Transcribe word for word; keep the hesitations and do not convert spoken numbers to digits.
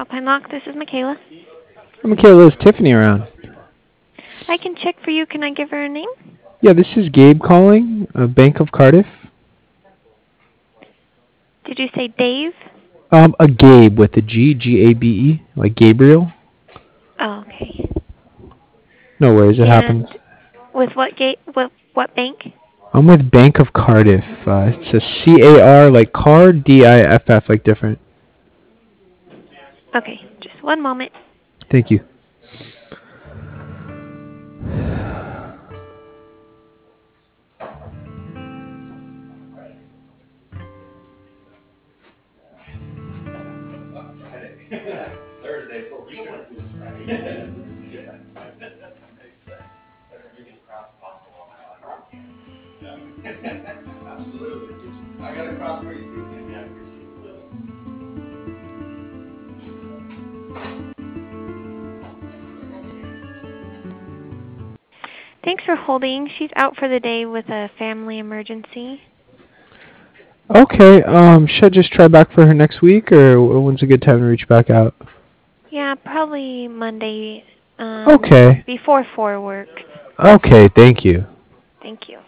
Alpine Lock, this is Michaela. Michaela, is Tiffany around? I can check for you. Can I give her a name? Yeah, this is Gabe calling, uh, Bank of Cardiff. Did you say Dave? Um, a Gabe with a G, G A B E, like Gabriel. Oh, okay. No worries, it And happens. with what gate? What what bank? I'm with Bank of Cardiff. Uh, it's a C A R like car, D I F F like different. Okay, just one moment. Thank you. Thanks for holding. She's out for the day with a family emergency. Okay, um, should I just try back for her next week, or when's a good time to reach back out? Yeah, probably Monday. Um, Okay. before four works. Okay, thank you. Thank you.